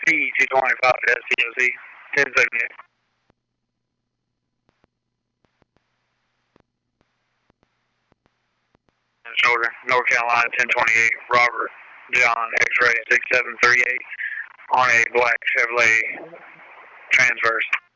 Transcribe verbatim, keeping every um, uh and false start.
P two twenty-five to S T O C, ten seventy-eight. Shoulder, North Carolina, ten twenty-eight, Robert John, X-ray six seven three eight, on a black Chevrolet Transverse.